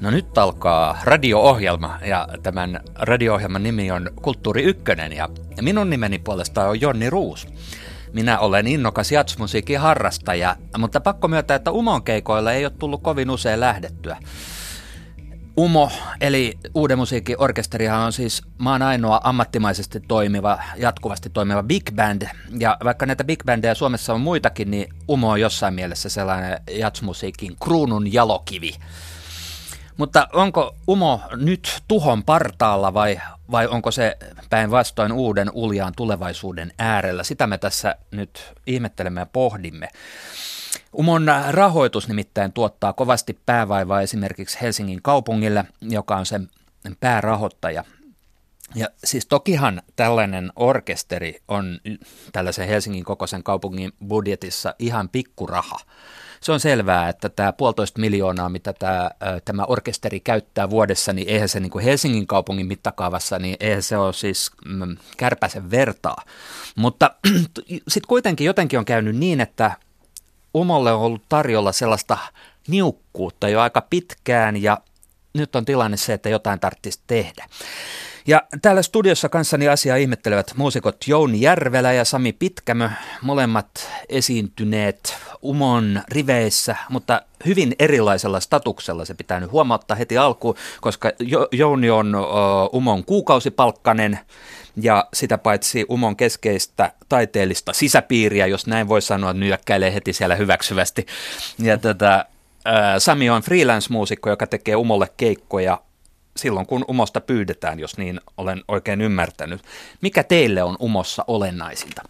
No nyt alkaa radio-ohjelma ja tämän radio-ohjelman nimi on Kulttuuri Ykkönen ja minun nimeni puolestaan on Jonni Ruus. Minä olen innokas jazzmusiikin harrastaja, mutta pakko myöntää, että UMOn keikoilla ei ole tullut kovin usein lähdettyä. UMO, eli Uuden musiikin orkesterihan on siis maan ainoa ammattimaisesti toimiva, jatkuvasti toimiva big band. Ja vaikka näitä big bandeja Suomessa on muitakin, niin UMO on jossain mielessä sellainen jazzmusiikin kruunun jalokivi. Mutta onko UMO nyt tuhon partaalla vai onko se päinvastoin uuden uljaan tulevaisuuden äärellä? Sitä me tässä nyt ihmettelemme ja pohdimme. UMOn rahoitus nimittäin tuottaa kovasti päävaivaa esimerkiksi Helsingin kaupungille, joka on sen päärahoittaja. Ja siis tokihan tällainen orkesteri on tällaisen Helsingin kokoisen kaupungin budjetissa ihan pikkuraha. Se on selvää, että tämä 1,5 miljoonaa, mitä tämä orkesteri käyttää vuodessa, niin eihän se niin kuin Helsingin kaupungin mittakaavassa, niin eihän se ole siis kärpäsen vertaa. Mutta sitten kuitenkin jotenkin on käynyt niin, että UMOlle on ollut tarjolla sellaista niukkuutta jo aika pitkään ja nyt on tilanne se, että jotain tarvitsisi tehdä. Ja täällä studiossa kanssani asiaa ihmettelevät muusikot Jouni Järvelä ja Sami Pitkämö, molemmat esiintyneet UMOn riveissä, mutta hyvin erilaisella statuksella. Se pitää nyt huomauttaa heti alkuun, koska Jouni on UMOn kuukausipalkkanen ja sitä paitsi UMOn keskeistä taiteellista sisäpiiriä, jos näin voi sanoa, nyökkäilee heti siellä hyväksyvästi. Ja Sami on freelance-muusikko, joka tekee UMOlle keikkoja silloin, kun UMOsta pyydetään, jos niin olen oikein ymmärtänyt. Mikä teille on UMOssa olennaisinta?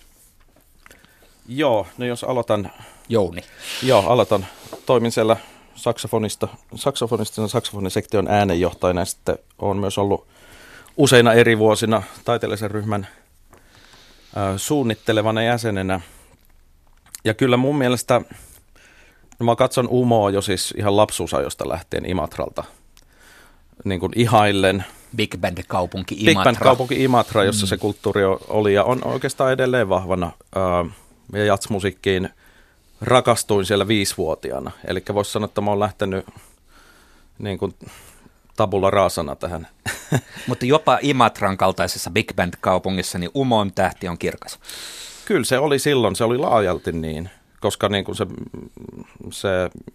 Joo, no jos aloitan. Jouni. Joo, aloitan. Toimin siellä saksofonisektion äänenjohtajana ja sitten olen myös ollut useina eri vuosina taiteellisen ryhmän suunnittelevana jäsenenä. Ja kyllä mun mielestä, no mä katson UMOa jo siis ihan lapsuusajosta lähtien Imatralta. Niin kuin ihaillen. Big Band-kaupunki Imatra. Big Band-kaupunki Imatra, jossa se kulttuuri oli ja on oikeastaan edelleen vahvana. Ja jazzmusiikkiin rakastuin siellä 5-vuotiaana. Eli voisi sanoa, että mä oon lähtenyt niin kuin tabula rasana tähän. Mutta jopa Imatran kaltaisessa Big Band-kaupungissa niin UMOn tähti on kirkas. Kyllä se oli silloin, se oli laajalti niin, koska niin kuin se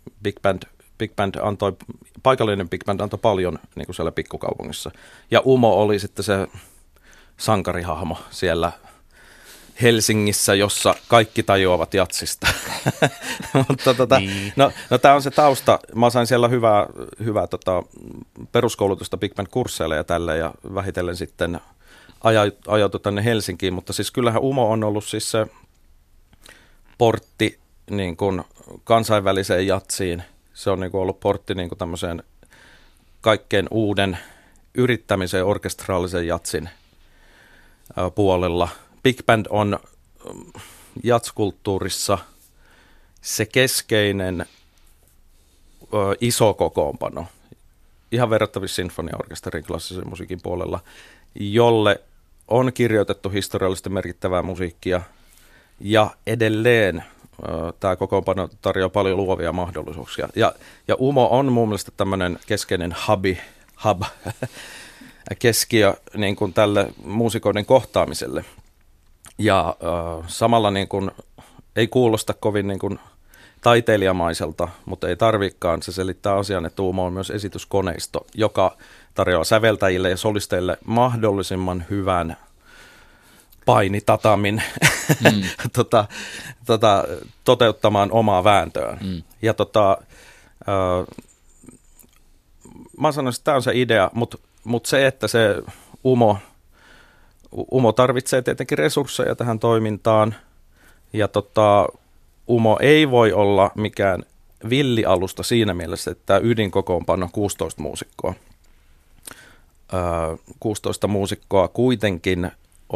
paikallinen Big Band antoi paljon niin kuin siellä pikkukaupungissa. Ja UMO oli sitten se sankarihahmo siellä Helsingissä, jossa kaikki tajuavat jatsista. Mutta niin. no tämä on se tausta. Mä sain siellä hyvää peruskoulutusta Big Band-kursseille ja tälle ja vähitellen sitten ajautui tänne Helsinkiin. Mutta siis kyllähän UMO on ollut siis se portti niin kuin kansainväliseen jatsiin. Se on niin kuin ollut portti niin kuin tämmöiseen kaikkein uuden yrittämiseen orkestraalisen jatsin puolella. Big Band on jatskulttuurissa se keskeinen iso kokoonpano, ihan verrattavissa sinfoniaorkesterin klassisen musiikin puolella, jolle on kirjoitettu historiallisesti merkittävää musiikkia ja edelleen tämä kokoonpano tarjoaa paljon luovia mahdollisuuksia. Ja UMO on mun mielestä tämmöinen keskeinen hub, keskiö niin kuin tälle muusikoiden kohtaamiselle. Ja samalla niin kuin, ei kuulosta kovin niin kuin taiteilijamaiselta, mutta ei tarvikaan. Se selittää asian, että UMO on myös esityskoneisto, joka tarjoaa säveltäjille ja solisteille mahdollisimman hyvän painitatamin toteuttamaan omaa vääntöään. Ja mä sanoisin, että tämä on se idea, mutta se, että se UMO tarvitsee tietenkin resursseja tähän toimintaan, ja UMO ei voi olla mikään villialusta siinä mielessä, että tämä ydinkokoonpano 16 muusikkoa. 16 muusikkoa kuitenkin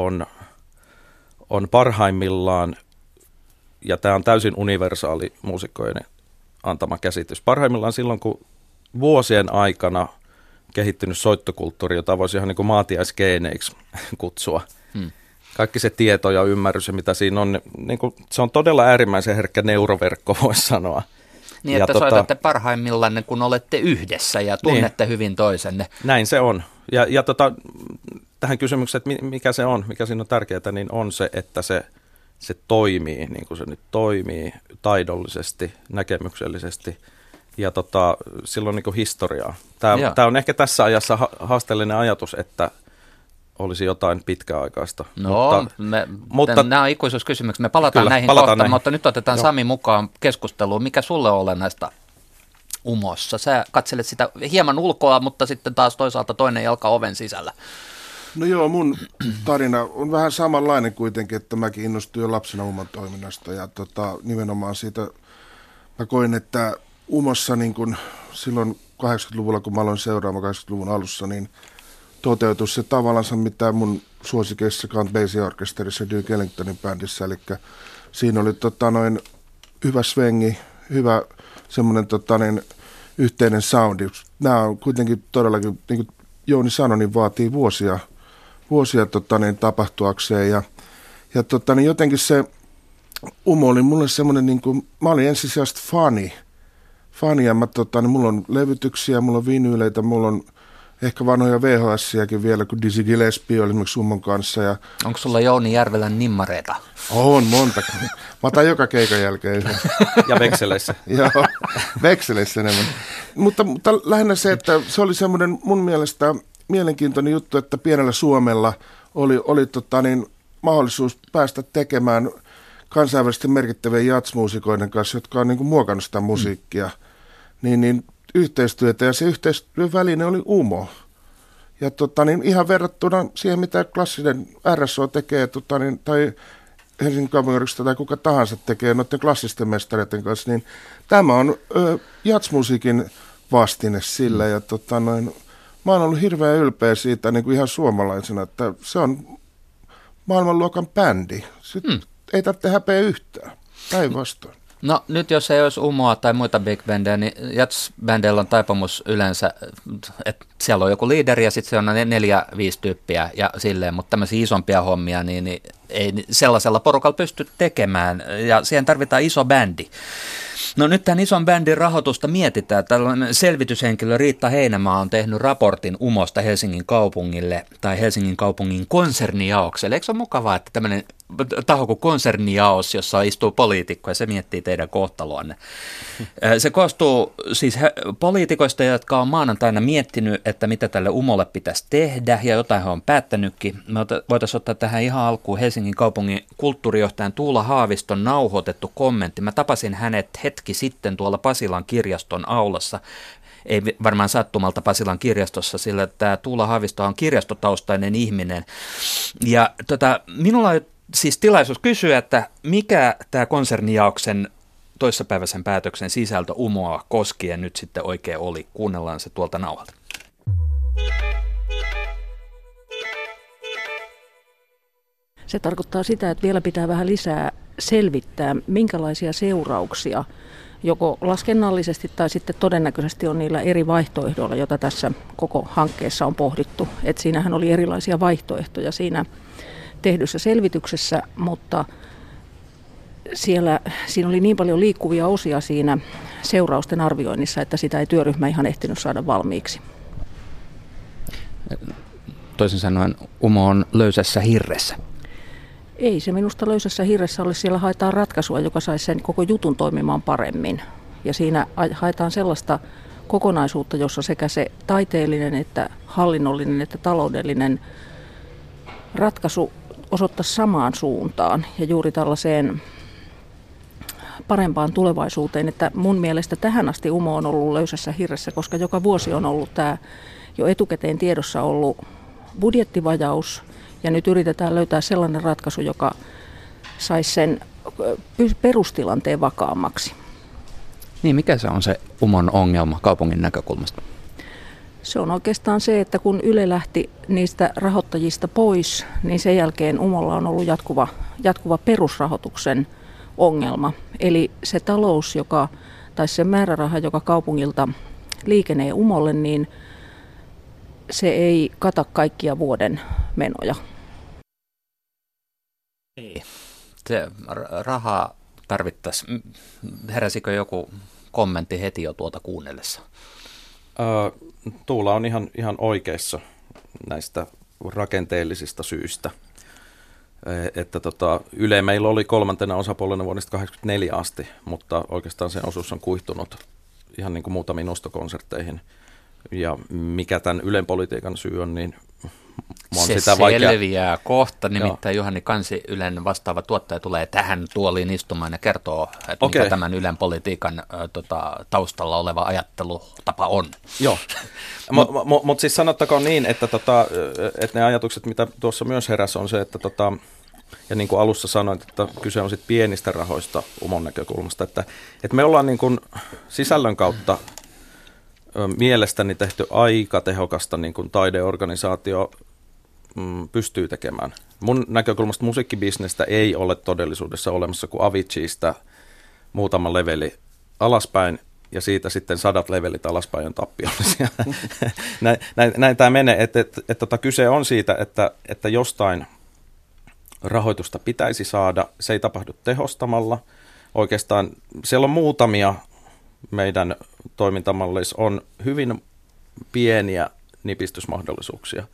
on parhaimmillaan, ja tämä on täysin universaali muusikkojen antama käsitys, parhaimmillaan silloin, kun vuosien aikana kehittynyt soittokulttuuri, jota voisi ihan niin kuin maatiaisgeeneiksi kutsua. Kaikki se tieto ja ymmärrys, mitä siinä on, niin kuin, se on todella äärimmäisen herkkä neuroverkko, voisi sanoa. Niin, että soitatte parhaimmillanne, kun olette yhdessä ja tunnette hyvin toisenne. Näin se on. Ja tähän kysymykseen, että mikä se on, mikä siinä on tärkeää, niin on se, että se toimii, niin kuin se nyt toimii, taidollisesti, näkemyksellisesti ja silloin niin kuin historiaa. Tämä on ehkä tässä ajassa haasteellinen ajatus, että olisi jotain pitkäaikaista. No, mutta nämä on ikuisuuskysymyksiä. Me palataan näihin kohta, mutta nyt otetaan Sami mukaan keskusteluun. Mikä sulle on olennaista Umossa? Sä katselet sitä hieman ulkoa, mutta sitten taas toisaalta toinen jalka oven sisällä. No joo, mun tarina on vähän samanlainen kuitenkin, että mäkin innostuin jo lapsena Umon toiminnasta ja nimenomaan siitä mä koin, että Umossa niin kun silloin 80-luvulla, kun mä aloin seuraamaan 80-luvun alussa, niin toteutui se tavallaan, mitä mun suosikeissa Count Basie Orchesterissa ja Duke Ellingtonin bändissä, eli siinä oli hyvä svengi, hyvä semmoinen yhteinen soundi. Nämä on kuitenkin todellakin, niin kuin Jouni sanoi, niin vaatii vuosia tapahtuakseen ja jotenkin se Umo oli mulle semmoinen, niin kuin, mä olin ensisijaisesti fani ja mulla on levytyksiä, mulla on vinyyleitä, mulla on ehkä vanhoja VHS-siäkin vielä, kun Dizzy Gillespie oli esimerkiksi Ummon kanssa. Ja onko sulla Jouni Järvelän nimmareita? On, monta. Mä otan joka keikan jälkeen. Ja vekseleissä. Joo, vekseleissä enemmän. Mutta lähinnä se, että se oli semmoinen mun mielestä mielenkiintoinen juttu, että pienellä Suomella oli mahdollisuus päästä tekemään kansainvälisesti merkittävien jazzmuusikoiden kanssa, jotka on niin kuin muokannut sitä musiikkia, niin yhteistyötä, ja se yhteistyöväline oli Umo. Ja ihan verrattuna siihen, mitä klassinen RSO tekee, tai Helsingin kaupunginorkesteri tai kuka tahansa tekee noiden klassisten mestareiden kanssa, niin tämä on jazzmusiikin vastine sille, ja mä oon ollut hirveän ylpeä siitä niin kuin ihan suomalaisena, että se on maailmanluokan bändi. Ei tarvitse häpeä yhtään, päinvastoin. No nyt jos ei olisi Umoa tai muita big bandejä, niin jazz-bändeillä on taipumus yleensä, että siellä on joku liideri ja sitten se on 4-5 tyyppiä ja silleen, mutta tämmöisiä isompia hommia, niin ei sellaisella porukalla pysty tekemään ja siihen tarvitaan iso bändi. No nyt tämän ison bändin rahoitusta mietitään. Tällainen selvityshenkilö Riitta Heinämaa on tehnyt raportin Umosta Helsingin kaupungille tai Helsingin kaupungin konsernijaokselle. Eikö se ole mukavaa, että tämmöinen taho kuin konsernijaos, jossa istuu poliitikko ja se miettii teidän kohtaloanne. Se koostuu siis poliitikoista, jotka on maanantaina miettinyt, että mitä tälle Umolle pitäisi tehdä ja jotain he on päättänytkin. Me voitaisiin ottaa tähän ihan alkuun Helsingin kaupungin kulttuurijohtajan Tuula Haaviston nauhoitettu kommentti. Mä tapasin hänet hetki sitten tuolla Pasilan kirjaston aulassa. Ei varmaan sattumalta Pasilan kirjastossa, sillä tämä Tuula Haavisto on kirjastotaustainen ihminen. Ja minulla on siis tilaisuus kysyä, että mikä tämä konsernijaoksen toissapäiväisen päätöksen sisältö Umoa koskien nyt sitten oikein oli. Kuunnellaan se tuolta nauhalta. Se tarkoittaa sitä, että vielä pitää vähän lisää selvittää, minkälaisia seurauksia joko laskennallisesti tai sitten todennäköisesti on niillä eri vaihtoehdoilla, joita tässä koko hankkeessa on pohdittu. Et siinähän oli erilaisia vaihtoehtoja siinä tehdyssä selvityksessä, mutta siinä oli niin paljon liikkuvia osia siinä seurausten arvioinnissa, että sitä ei työryhmä ihan ehtinyt saada valmiiksi. Toisin sanoen Umo on löysässä hirressä. Ei se minusta löysässä hirressä ole. Siellä haetaan ratkaisua, joka saisi sen koko jutun toimimaan paremmin. Ja siinä haetaan sellaista kokonaisuutta, jossa sekä se taiteellinen että hallinnollinen että taloudellinen ratkaisu osoittaisi samaan suuntaan ja juuri tällaiseen parempaan tulevaisuuteen. Että mun mielestä tähän asti Umo on ollut löysässä hirressä, koska joka vuosi on ollut tämä jo etukäteen tiedossa ollut budjettivajaus. Ja nyt yritetään löytää sellainen ratkaisu, joka saisi sen perustilanteen vakaammaksi. Niin, mikä se on se Umon ongelma kaupungin näkökulmasta? Se on oikeastaan se, että kun Yle lähti niistä rahoittajista pois, niin sen jälkeen Umolla on ollut jatkuva perusrahoituksen ongelma. Eli se talous, tai se määräraha, joka kaupungilta liikenee Umolle, niin se ei kata kaikkia vuoden menoja. Ei. Se rahaa tarvittaisiin. Heräsikö joku kommentti heti jo tuota kuunnellessa? Tuula on ihan oikeassa näistä rakenteellisista syistä. Että Yle meillä oli 3. osapuolena vuodesta 1984 asti, mutta oikeastaan sen osuus on kuihtunut ihan niin kuin muutamiin nostokonsertteihin. Ja mikä tämän Ylen politiikan syy on, niin on se sitä vaikea. Selviää kohta, nimittäin Juhani Kansi, Ylen vastaava tuottaja, tulee tähän tuoliin istumaan ja kertoo, että mikä tämän Ylen politiikan taustalla oleva ajattelutapa on. Joo, mutta siis sanottakoon niin, että ne ajatukset, mitä tuossa myös heräsi, on se, että ja niin kuin alussa sanoin, että kyse on sitten pienistä rahoista UMON näkökulmasta, että me ollaan niin kuin sisällön kautta mielestäni tehty aika tehokasta niin kuin taideorganisaatio pystyy tekemään. Mun näkökulmasta musiikkibisnestä ei ole todellisuudessa olemassa kuin Aviciista muutama leveli alaspäin ja siitä sitten 100 levelit alaspäin on tappiollisia. näin tämä menee, että kyse on siitä, että jostain rahoitusta pitäisi saada, se ei tapahdu tehostamalla. Oikeastaan siellä on muutamia meidän toimintamalleissa on hyvin pieniä nipistysmahdollisuuksia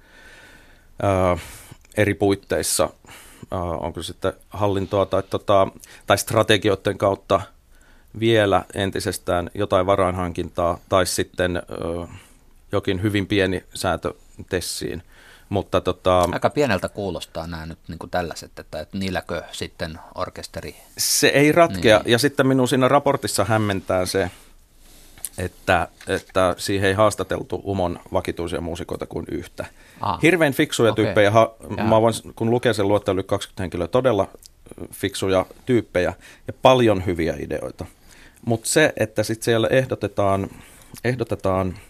eri puitteissa, onko sitten hallintoa tai strategioiden kautta vielä entisestään jotain varainhankintaa tai sitten jokin hyvin pieni säätö TESiin. Mutta aika pieneltä kuulostaa nämä nyt niin kuin tällaiset, että niilläkö sitten orkesteri? Se ei ratkea, niin. Ja sitten minun siinä raportissa hämmentää se, että siihen ei haastateltu UMON vakituisia muusikoita kuin yhtä. Hirveän fiksuja tyyppejä, mä voin, kun lukee sen luettelun 20 henkilöä, todella fiksuja tyyppejä ja paljon hyviä ideoita. Mutta se, että sitten siellä ehdotetaan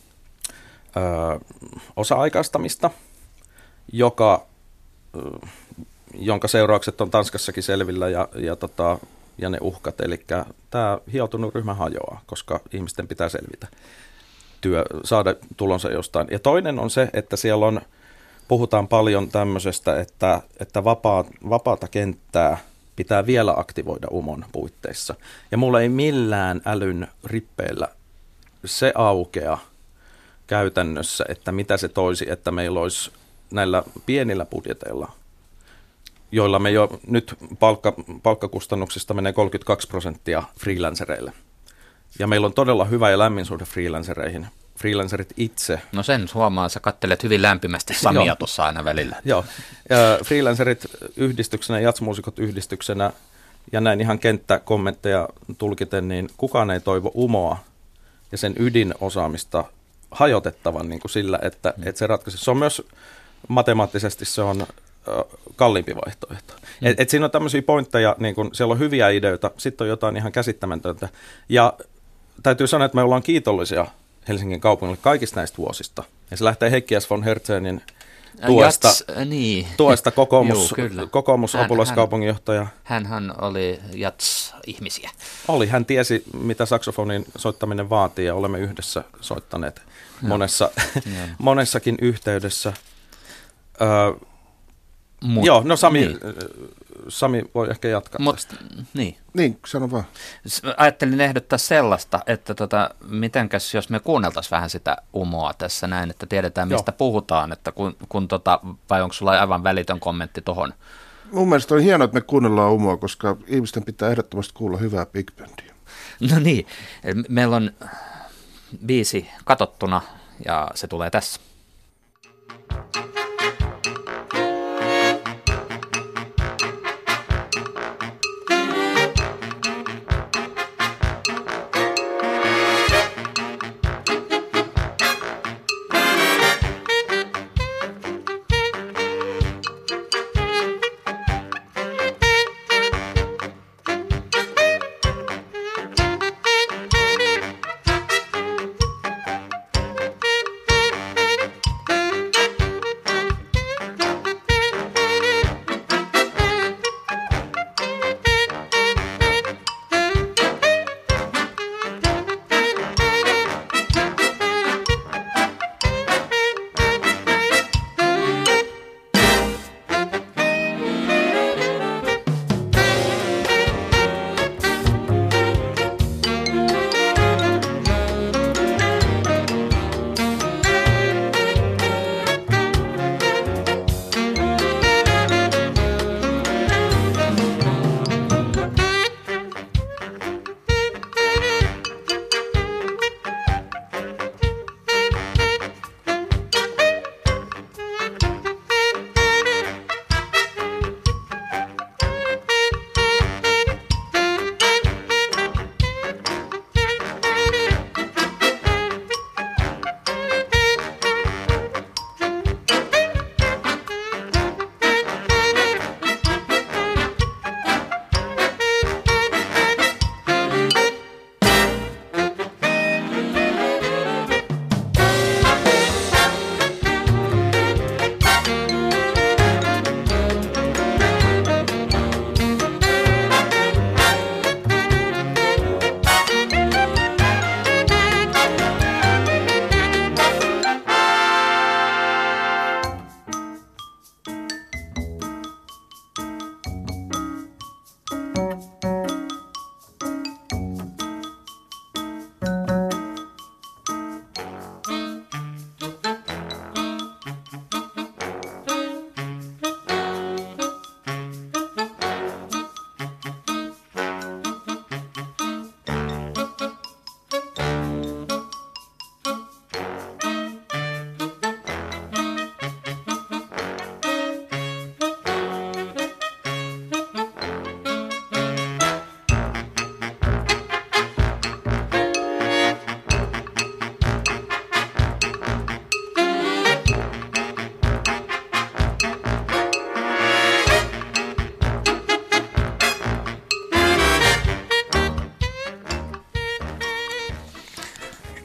osa-aikaistamista, jonka seuraukset on Tanskassakin selvillä ja ne uhkat. Eli tämä hioutunut ryhmä hajoaa, koska ihmisten pitää selvitä, saada tulonsa jostain. Ja toinen on se, että siellä puhutaan paljon tämmöisestä, että vapaata kenttää pitää vielä aktivoida UMON puitteissa. Ja mulla ei millään älyn rippeillä se aukea käytännössä, että mitä se toisi, että meillä olisi näillä pienillä budjeteilla, joilla me jo nyt palkkakustannuksista menee 32% freelancereille. Ja meillä on todella hyvä ja lämmin suhde freelancereihin. Freelancerit itse. No sen huomaa, sä kattelet hyvin lämpimästi Samia tuossa aina välillä. Joo, freelancerit yhdistyksenä, jatsmuusikot yhdistyksenä ja näin ihan kenttäkommentteja tulkiten, niin kukaan ei toivo UMOa ja sen ydinosaamista hajotettavan niin kuin sillä, että se ratkaisi. Se on myös matemaattisesti se on kalliimpi vaihtoehto. Et siinä on tämmöisiä pointteja, niin kun siellä on hyviä ideoita, sitten on jotain ihan käsittämätöntä. Ja täytyy sanoa, että me ollaan kiitollisia Helsingin kaupungille kaikista näistä vuosista. Ja se lähtee Heikki S. von Hertzenin tuesta kokoomus apulaiskaupunginjohtaja. Hänhän oli jats-ihmisiä. Hän tiesi, mitä saksofonin soittaminen vaatii, ja olemme yhdessä soittaneet monessakin yhteydessä. Joo, no Sami voi ehkä jatkaa tästä. Niin, sano vaan. Ajattelin ehdottaa sellaista, että mitenkäs jos me kuunneltaisiin vähän sitä UMOa tässä näin, että tiedetään mistä puhutaan, että vai onko sulla aivan välitön kommentti tohon? Mun mielestä on hienoa, että me kuunnellaan UMOa, koska ihmisten pitää ehdottomasti kuulla hyvää big bandia. No niin, meillä on biisi katottuna ja se tulee tässä.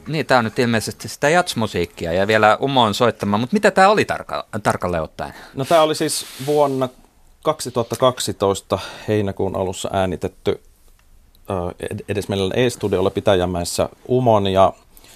Niin, tämä on nyt ilmeisesti sitä jatsmusiikkia ja vielä Umoon soittamaan, mutta mitä tämä oli tarkalleen ottaen? No tämä oli siis vuonna 2012 heinäkuun alussa äänitetty edesmenneellä E-studiolla Pitäjänmäessä Umon ja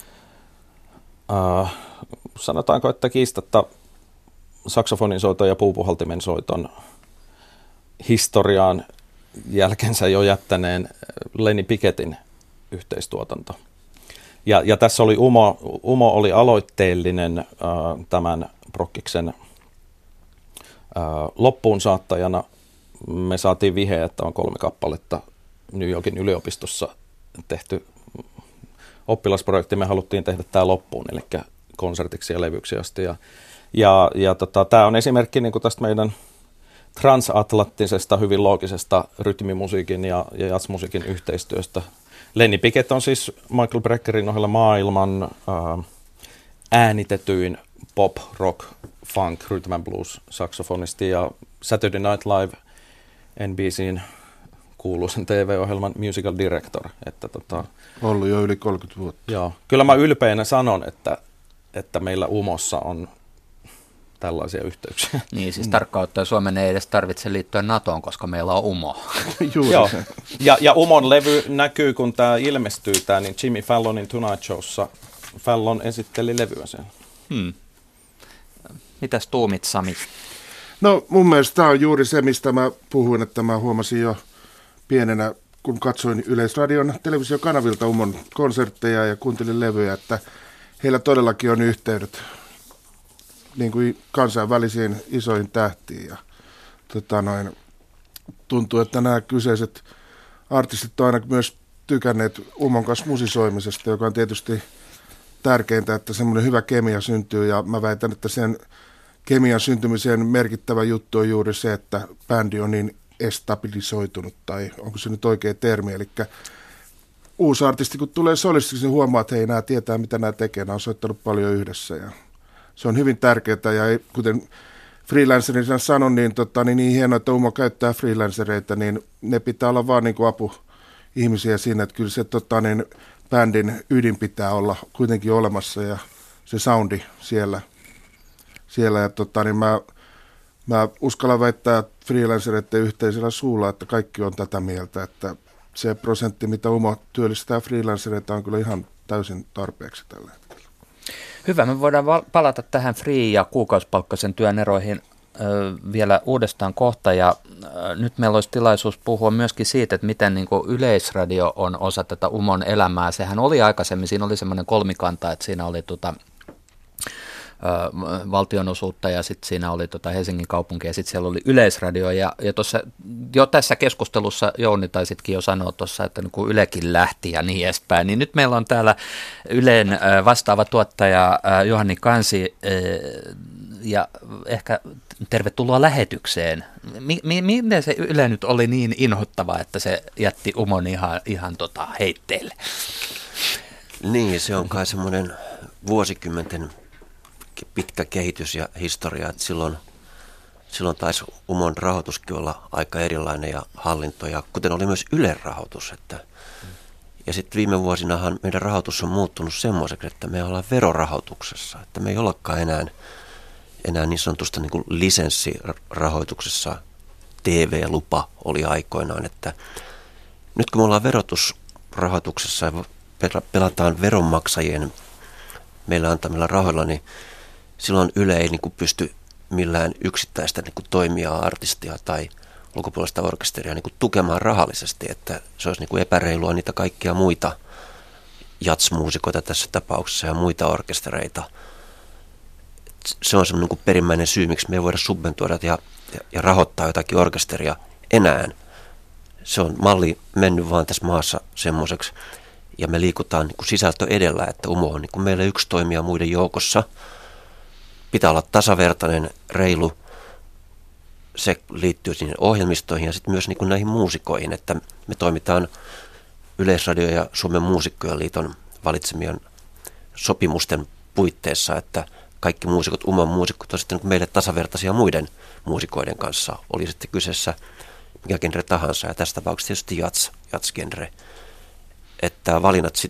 sanotaanko, että kiistatta saksofonin soiton ja puupuhaltimen soiton historiaan jälkensä jo jättäneen Lenny Pickettin yhteistuotanto. Ja tässä oli Umo oli aloitteellinen tämän prokkiksen loppuun saattajana. Me saatiin vihe, että on 3 kappaletta New Yorkin yliopistossa tehty oppilasprojekti. Me haluttiin tehdä tämä loppuun, eli konsertiksi ja levyksi asti. Tämä on esimerkki niin kuin tästä meidän transatlanttisesta, hyvin loogisesta rytmimusiikin ja jazzmusiikin yhteistyöstä. Lenny Pickett on siis Michael Breckerin ohella maailman äänitetyin pop, rock, funk, rhythm and blues saksofonisti ja Saturday Night Live NBC:n kuuluisen TV-ohjelman musical director. Ollut jo yli 30 vuotta. Joo. Kyllä mä ylpeänä sanon, että meillä Umossa on tällaisia yhteyksiä. Niin, siis tarkkaan ottaen Suomen ei edes tarvitse liittyä NATOon, koska meillä on Umo. Joo. Ja Umon levy näkyy, kun tämä ilmestyy, niin Jimmy Fallonin Tonight Showssa Fallon esitteli levyä sen. Mitäs tuumit, Sami? No mun mielestä tämä on juuri se, mistä mä puhuin, että mä huomasin jo pienenä, kun katsoin Yleisradion televisiokanavilta Umon konsertteja ja kuuntelin levyjä, että heillä todellakin on yhteydet niin kuin kansainvälisiin isoihin tähtiin. Ja, tuntuu, että nämä kyseiset artistit on aina myös tykänneet Umon kanssa musisoimisesta, joka on tietysti tärkeintä, että semmoinen hyvä kemia syntyy. Ja mä väitän, että sen kemian syntymiseen merkittävä juttu on juuri se, että bändi on niin estabilisoitunut, tai onko se nyt oikea termi. Eli uusi artisti, kun tulee solistiksi, niin huomaa, että hei, nämä tietää, mitä nämä tekee. Nämä on soittanut paljon yhdessä ja se on hyvin tärkeää ja kuten freelancerina sanon, niin hienoa, että Umo käyttää freelancereita, niin ne pitää olla vaan niin kuin apuihmisiä siinä, että kyllä se bändin ydin pitää olla kuitenkin olemassa ja se soundi siellä ja niin mä uskallan väittää freelancereiden yhteisellä suulla, että kaikki on tätä mieltä, että se prosentti, mitä Umo työllistää freelancereita, on kyllä ihan täysin tarpeeksi tällä hetkellä. Hyvä, me voidaan palata tähän free- ja kuukausipalkkaisen työn eroihin vielä uudestaan kohta, ja nyt meillä olisi tilaisuus puhua myöskin siitä, että miten niin kuin Yleisradio on osa tätä Umon elämää. Sehän oli aikaisemmin, siinä oli semmoinen kolmikanta, että siinä oli valtionosuutta ja sitten siinä oli Helsingin kaupunki ja sitten siellä oli Yleisradio ja jo tässä keskustelussa Jouni taisitkin jo sanoa tuossa, että kun Ylekin lähti ja niin edespäin, niin nyt meillä on täällä Ylen vastaava tuottaja Johanni Kansi ja ehkä tervetuloa lähetykseen. Miten se Yle nyt oli niin inhottava, että se jätti Umon ihan heitteille? Niin, se on kai semmoinen vuosikymmenten pitkä kehitys ja historia, että silloin taisi Umon rahoituskin olla aika erilainen ja hallinto, ja kuten oli myös Ylen rahoitus. Ja sitten viime vuosinahan meidän rahoitus on muuttunut semmoiseksi, että me ollaan verorahoituksessa, että me ei ollakaan enää niin sanotusta niin kuin lisenssirahoituksessa. TV-lupa oli aikoinaan, että nyt kun me ollaan verotusrahoituksessa ja pelataan veronmaksajien meillä antamilla rahoilla, niin silloin Yle ei niin kuin pysty millään yksittäistä niin kuin toimijaa, artistia tai ulkopuolista orkesteria niin kuin tukemaan rahallisesti, että se olisi niin kuin epäreilua niitä kaikkia muita jatsmuusikoita tässä tapauksessa ja muita orkestereita. Se on semmoinen niin kuin perimmäinen syy, miksi me ei voida subventoida ja rahoittaa jotakin orkesteria enää. Se on malli mennyt vaan tässä maassa semmoiseksi. Ja me liikutaan niin kuin sisältö edellä, että Umo on niin kuin meille yksi toimija muiden joukossa. Pitää olla tasavertainen, reilu. Se liittyy sinne ohjelmistoihin ja sitten myös niin kuin näihin muusikoihin, että me toimitaan Yleisradio ja Suomen muusikkojen liiton valitsemien sopimusten puitteissa, että kaikki muusikot, Umon muusikot on sitten niin kuin meille tasavertaisia muiden muusikoiden kanssa. Oli sitten kyseessä mikä genre tahansa ja tässä tapauksessa tietysti jats-genre. Että valinnat sitten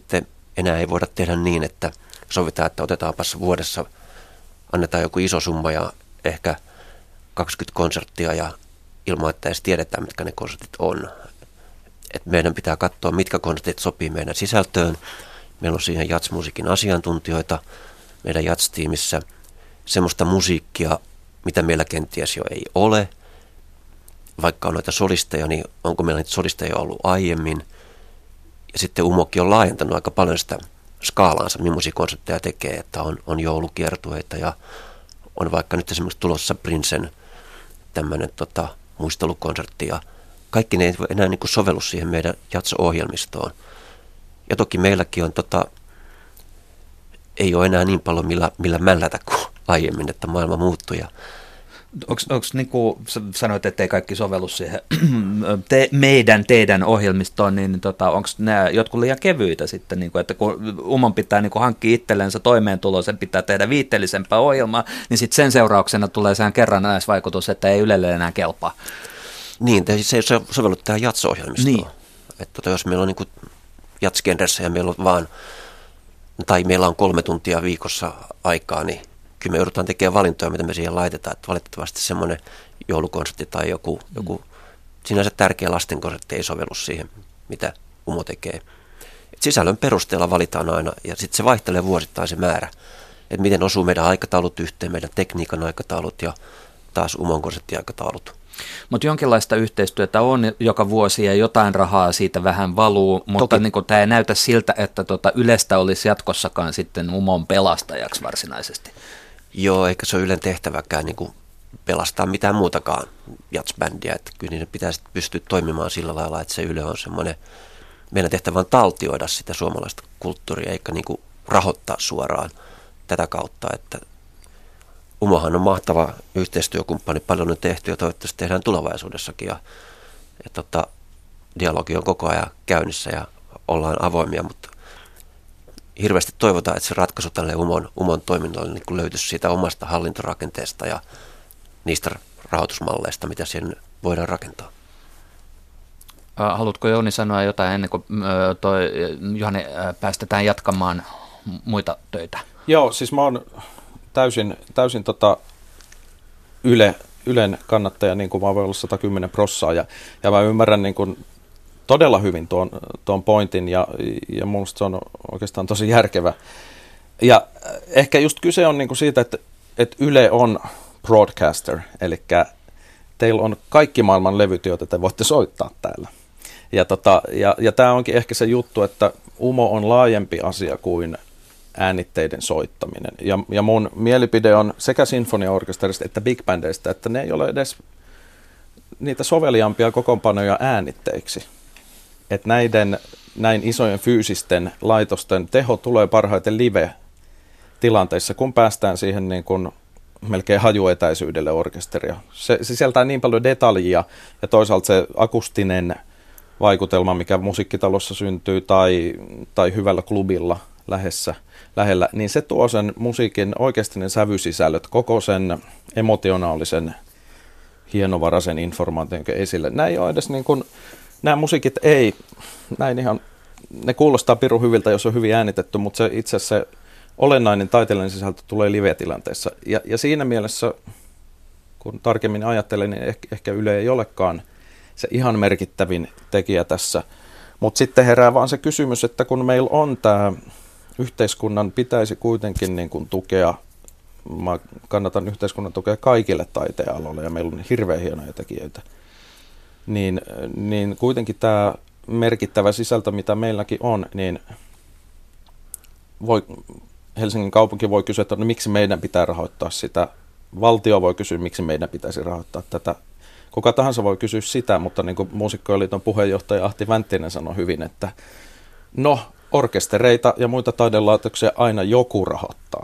enää ei voida tehdä niin, että sovitaan, että otetaanpas vuodessa, annetaan joku iso summa ja ehkä 20 konserttia ja ilman, että edes tiedetään, mitkä ne konsertit on. Et meidän pitää katsoa, mitkä konsertit sopii meidän sisältöön. Meillä on siihen jazzmusiikin asiantuntijoita meidän jazz-tiimissä. Semmoista musiikkia, mitä meillä kenties jo ei ole. Vaikka on noita solisteja, niin onko meillä niitä solisteja ollut aiemmin. Ja sitten Umokin on laajentanut aika paljon sitä skaalaansa, millaisia konsepteja tekee, että on joulukiertueita ja on vaikka nyt esimerkiksi tulossa Princen tämmöinen muistelukonsertti ja kaikki ne ei enää niin kuin sovellu siihen meidän jatso-ohjelmistoon. Ja toki meilläkin on ei ole enää niin paljon millä mällätä kuin aiemmin, että maailma muuttui. Onko niin kuin sanoit, että ei kaikki sovellu siihen teidän ohjelmistoon, niin onko nämä jotkut liian kevyitä sitten, niin kuin, että kun Umon pitää niin kuin hankkia itsellensä toimeentulo, sen pitää tehdä viitteellisempää ohjelmaa, niin sitten sen seurauksena tulee sehän kerrannaisvaikutus, että ei Ylelle enää kelpaa. Niin, se ei sovellu tähän jatso-ohjelmistoon. Niin. Että jos meillä on niin kuin jats-genressä ja meillä on 3 tuntia viikossa aikaa, niin kyllä me joudutaan tekemään valintoja, mitä me siihen laitetaan. Että valitettavasti semmoinen joulukonsertti tai joku sinänsä tärkeä lastenkonsertti ei sovellu siihen, mitä Umo tekee. Et sisällön perusteella valitaan aina ja sitten se vaihtelee vuosittain se määrä. Että miten osuu meidän aikataulut yhteen, meidän tekniikan aikataulut ja taas Umon konserttiaikataulut. Mutta jonkinlaista yhteistyötä on joka vuosi ja jotain rahaa siitä vähän valuu, mutta niin tämä ei näytä siltä, että Ylestä olisi jatkossakaan sitten Umon pelastajaksi varsinaisesti. Joo, eikä se ole Ylen tehtäväkään niin kuin pelastaa mitään muutakaan jatsbändiä, että kyllä niiden pitää pystyä toimimaan sillä lailla, että se Yle on semmoinen, meidän tehtävä on taltioida sitä suomalaista kulttuuria, eikä niin kuin rahoittaa suoraan tätä kautta, että Umohan on mahtava yhteistyökumppani, paljon on tehty ja toivottavasti tehdään tulevaisuudessakin ja dialogi on koko ajan käynnissä ja ollaan avoimia, mutta hirveästi toivotaan, että se ratkaisu tälle Umon toiminnalle niin löytyisi siitä omasta hallintorakenteesta ja niistä rahoitusmalleista, mitä siihen voidaan rakentaa. Haluatko Jouni sanoa jotain ennen kuin Juhani päästetään jatkamaan muita töitä? Joo, siis mä oon täysin Ylen kannattaja, niin kuin mä voin olla 110% ja mä ymmärrän niin kuin todella hyvin tuon pointin ja minusta se on oikeastaan tosi järkevä. Ja ehkä just kyse on niin kuin siitä, että Yle on broadcaster, eli teillä on kaikki maailman levyt, joita te voitte soittaa täällä. Ja tämä onkin ehkä se juttu, että Umo on laajempi asia kuin äänitteiden soittaminen. Ja mun mielipide on sekä sinfoniaorkesterista että big bandeista, että ne ei ole edes niitä soveliaampia kokoonpanoja äänitteiksi. Että näin isojen fyysisten laitosten teho tulee parhaiten live-tilanteissa, kun päästään siihen niin kuin melkein hajuetäisyydelle orkesteria. Se sisältää niin paljon detaljia ja toisaalta se akustinen vaikutelma, mikä musiikkitalossa syntyy tai hyvällä klubilla lähellä, niin se tuo sen musiikin oikeasti ne sävysisällöt, koko sen emotionaalisen hienovaraisen informaation esille. Nämä ei ole edes niin kuin, nämä musiikit ei, näin ihan, ne kuulostaa pirun hyviltä, jos on hyvin äänitetty, mutta se itse asiassa se olennainen taiteellinen sisältö tulee live-tilanteessa. Ja siinä mielessä, kun tarkemmin ajattelen, niin ehkä Yle ei olekaan se ihan merkittävin tekijä tässä. Mutta sitten herää vaan se kysymys, että kun meillä on tämä yhteiskunnan pitäisi kuitenkin niin kuin tukea, mä kannatan yhteiskunnan tukea kaikille taiteenaloille ja meillä on hirveän hienoja tekijöitä, niin kuitenkin tämä merkittävä sisältö, mitä meilläkin on, niin Helsingin kaupunki voi kysyä, että no, miksi meidän pitää rahoittaa sitä. Valtio voi kysyä, miksi meidän pitäisi rahoittaa tätä. Kuka tahansa voi kysyä sitä, mutta niin kuin Muusikkojen liiton puheenjohtaja Ahti Vänttinen sanoi hyvin, että no, orkestereita ja muita taidelaitoksia aina joku rahoittaa.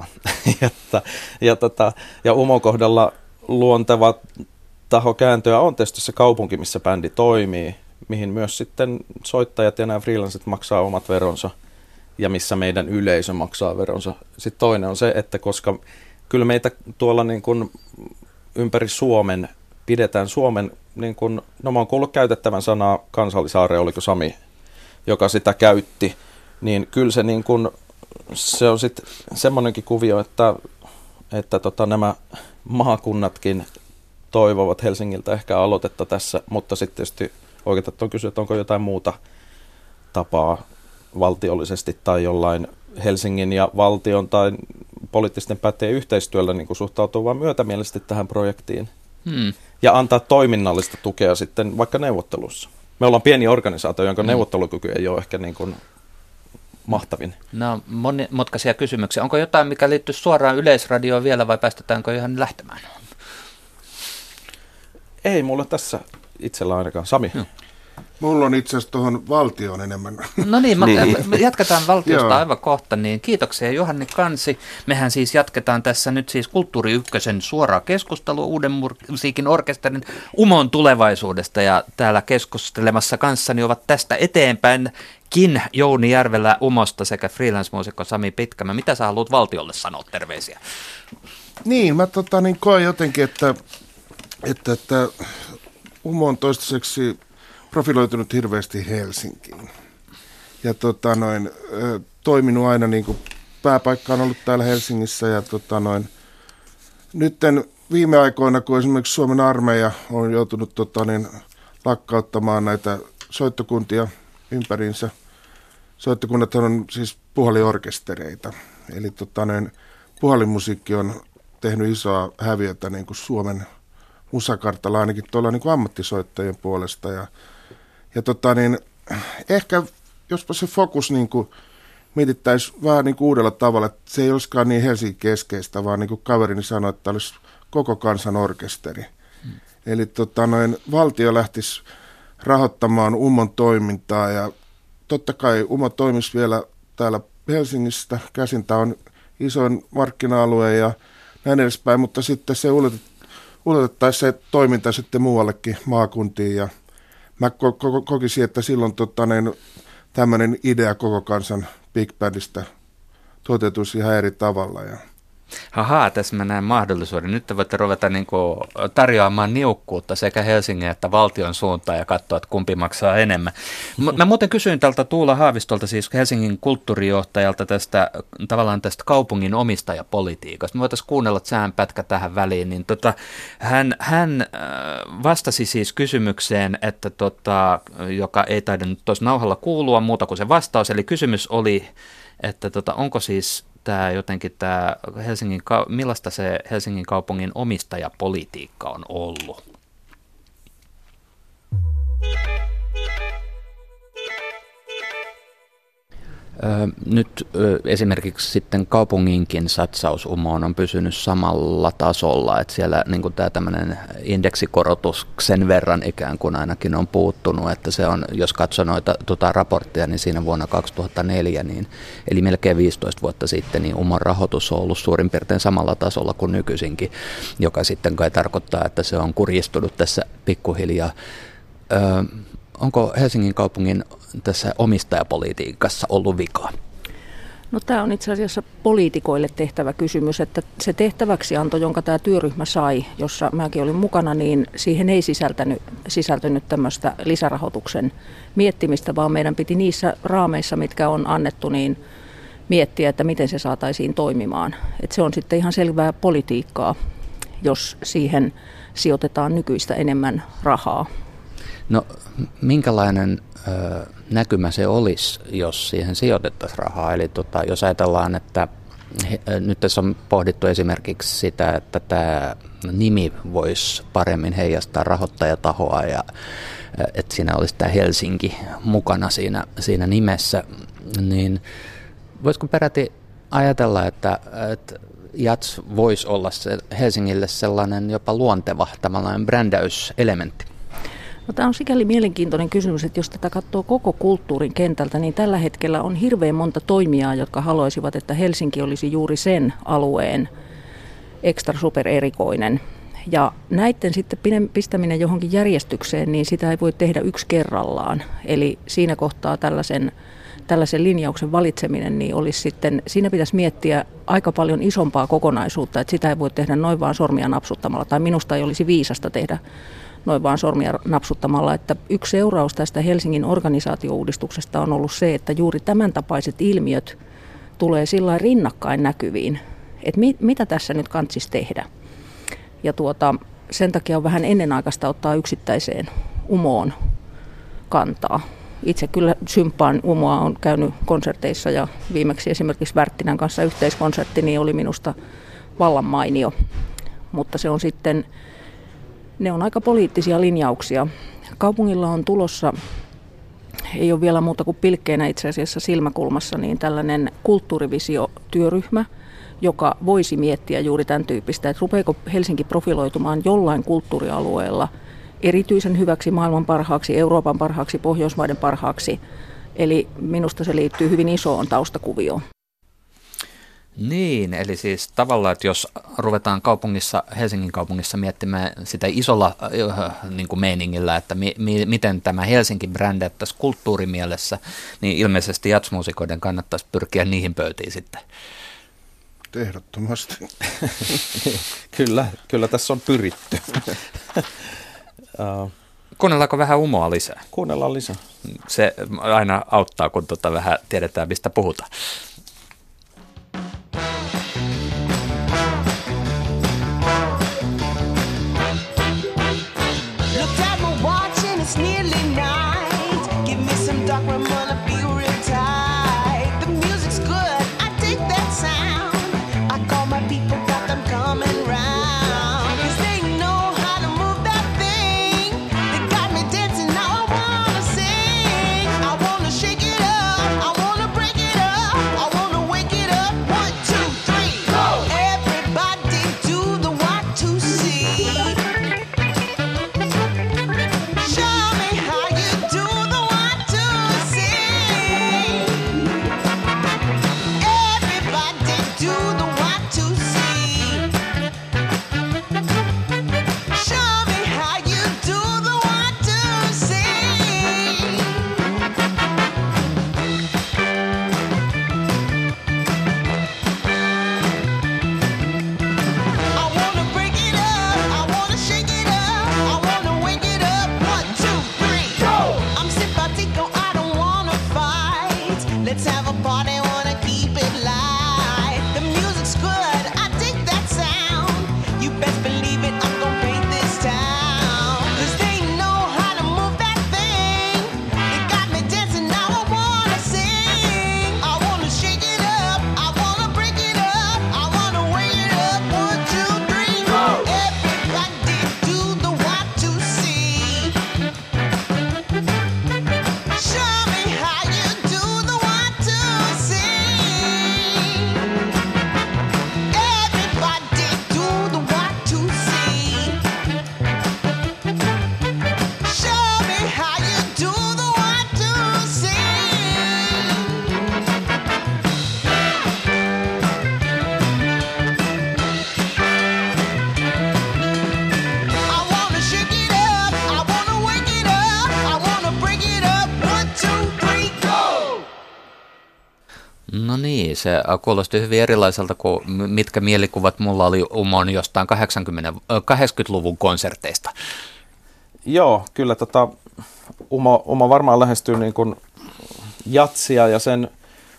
ja Umon kohdalla luonteva taho kääntöä on tietysti se kaupunki, missä bändi toimii, mihin myös sitten soittajat ja nämä freelancerit maksaa omat veronsa ja missä meidän yleisö maksaa veronsa. Sitten toinen on se, että koska kyllä meitä tuolla niin kuin ympäri Suomen pidetään Suomen, niin kuin, no mä oon kuullut käytettävän sanaa Kansallisaare, oliko Sami, joka sitä käytti, niin kyllä se, niin kun, se on sitten semmoinenkin kuvio, että nämä maakunnatkin toivovat Helsingiltä ehkä aloitetta tässä, mutta sitten tietysti oikeastaan on kysyä, että onko jotain muuta tapaa valtiollisesti tai jollain Helsingin ja valtion tai poliittisten päättäjien yhteistyöllä niin kuin suhtautuu vaan myötämielisesti tähän projektiin ja antaa toiminnallista tukea sitten vaikka neuvottelussa. Me ollaan pieni organisaatio, jonka neuvottelukyky ei ole ehkä niin kuin mahtavin. No, monimutkaisia kysymyksiä. Onko jotain, mikä liittyy suoraan Yleisradioon vielä vai päästetäänkö ihan lähtemään? Ei mulla tässä itsellä ainakaan. Sami? Mulla on itse asiassa tuohon valtioon enemmän. No niin, me jatketaan valtiosta aivan kohta. Niin kiitoksia Johanni Kansi. Mehän siis jatketaan tässä nyt siis Kulttuuri Ykkösen suoraa keskustelua Uuden musiikin orkesterin Umon tulevaisuudesta. Ja täällä keskustelemassa kanssani ovat tästä eteenpäinkin Jouni Järvelä Umosta sekä freelance-muusikko Sami Pitkämä. Mitä sä haluat valtiolle sanoa? Terveisiä. Niin, mä koen jotenkin, että Umo on toistaiseksi profiloitunut hirveästi Helsinkiin. Ja toiminut aina niin kuin pääpaikka on ollut täällä Helsingissä. Ja nytten viime aikoina, kun esimerkiksi Suomen armeija on joutunut lakkauttamaan näitä soittokuntia ympäriinsä. Soittokunnat on siis puhaliorkestereita. Eli puhalimusiikki on tehnyt isoa häviötä niin kuin Suomen musakartalla ainakin tuolla niin kuin ammattisoittajien puolesta. Ja ehkä jospa se fokus niin kuin mietittäisiin vähän niin kuin uudella tavalla, että se ei olisikaan niin Helsinki-keskeistä, vaan niin kuin kaverini sanoi, että olisi koko kansan orkesteri. Eli valtio lähtisi rahoittamaan Umon toimintaa ja totta kai Umo toimisi vielä täällä Helsingistä käsin. Tämä on isoin markkina-alue ja näin edespäin, mutta sitten se ulotettaisiin se toiminta sitten muuallekin maakuntiin ja mä kokisin, että silloin tämmöinen idea koko kansan Big Bandista toteutuisi ihan eri tavalla. Haha, tässä mä näen mahdollisuuden. Nyt te voitte ruveta tarjoamaan niukkuutta sekä Helsingin että valtion suuntaan ja katsoa, että kumpi maksaa enemmän. Mä muuten kysyin tältä Tuula Haavistolta, siis Helsingin kulttuurijohtajalta tästä kaupungin omistajapolitiikasta. Me voitaisiin kuunnella sään pätkä tähän väliin. Niin hän vastasi siis kysymykseen, että joka ei tainnut tuossa nauhalla kuulua muuta kuin se vastaus. Eli kysymys oli, että onko siis millaista se Helsingin kaupungin omistajapolitiikka on ollut? Nyt esimerkiksi sitten kaupunginkin satsaus Umoon on pysynyt samalla tasolla, että siellä niin tämä tämmöinen indeksikorotuksen verran ikään kuin ainakin on puuttunut, että se on, jos katsoo noita raportteja, niin siinä vuonna 2004, eli melkein 15 vuotta sitten, niin Umon rahoitus on ollut suurin piirtein samalla tasolla kuin nykyisinkin, joka sitten kai tarkoittaa, että se on kurjistunut tässä pikkuhiljaa. Onko Helsingin kaupungin tässä omistajapolitiikassa ollut vikaa? No tämä on itse asiassa poliitikoille tehtävä kysymys, että se tehtäväksianto, jonka tämä työryhmä sai, jossa mäkin olin mukana, niin siihen ei sisältynyt tämmöistä lisärahoituksen miettimistä, vaan meidän piti niissä raameissa, mitkä on annettu, niin miettiä, että miten se saataisiin toimimaan. Että se on sitten ihan selvää politiikkaa, jos siihen sijoitetaan nykyistä enemmän rahaa. No minkälainen näkymä se olisi, jos siihen sijoitettaisiin rahaa? Eli jos ajatellaan, että nyt tässä on pohdittu esimerkiksi sitä, että tämä nimi voisi paremmin heijastaa rahoittajatahoa ja että siinä olisi tämä Helsinki mukana siinä nimessä, niin voisiko peräti ajatella, että Jats voisi olla Helsingille sellainen jopa luonteva tällainen brändäyselementti? No, tämä on sikäli mielenkiintoinen kysymys, että jos tätä katsoo koko kulttuurin kentältä, niin tällä hetkellä on hirveän monta toimijaa, jotka haluaisivat, että Helsinki olisi juuri sen alueen ekstra super erikoinen. Ja näiden sitten pistäminen johonkin järjestykseen, niin sitä ei voi tehdä yksi kerrallaan. Eli siinä kohtaa tällaisen linjauksen valitseminen, niin olisi sitten, siinä pitäisi miettiä aika paljon isompaa kokonaisuutta, että sitä ei voi tehdä noin vaan sormia napsuttamalla, tai minusta ei olisi viisasta tehdä noin vaan sormia napsuttamalla, että yksi seuraus tästä Helsingin organisaatiouudistuksesta on ollut se, että juuri tämän tapaiset ilmiöt tulee sillä rinnakkain näkyviin, että mitä tässä nyt kantsisi tehdä. Ja sen takia on vähän ennenaikaista ottaa yksittäiseen Umoon kantaa. Itse kyllä symppaan Umoa, on käynyt konserteissa ja viimeksi esimerkiksi Wärttinän kanssa yhteiskonsertti niin oli minusta vallan mainio. Mutta se on sitten, ne on aika poliittisia linjauksia. Kaupungilla on tulossa, ei ole vielä muuta kuin pilkkeinä itse asiassa silmäkulmassa, niin tällainen kulttuurivisiotyöryhmä, joka voisi miettiä juuri tämän tyyppistä, että rupeeko Helsinki profiloitumaan jollain kulttuurialueella erityisen hyväksi, maailman parhaaksi, Euroopan parhaaksi, Pohjoismaiden parhaaksi. Eli minusta se liittyy hyvin isoon taustakuvioon. Niin, eli siis tavallaan, että jos ruvetaan Helsingin kaupungissa miettimään sitä isolla niin kuin meiningillä, että miten tämä Helsinki brändättäisiin kulttuurimielessä, niin ilmeisesti jazzmuusikoiden kannattaisi pyrkiä niihin pöytiin sitten. Ehdottomasti. Kyllä tässä on pyritty. Kuunnellaanko vähän Umoa lisää? Kuunnellaan lisää. Se aina auttaa, kun vähän tiedetään, mistä puhutaan. No niin, se kuulosti hyvin erilaiselta kuin mitkä mielikuvat mulla oli Umon jostain 80-luvun konserteista. Joo, kyllä Umo varmaan lähestyy niin kuin jatsia ja sen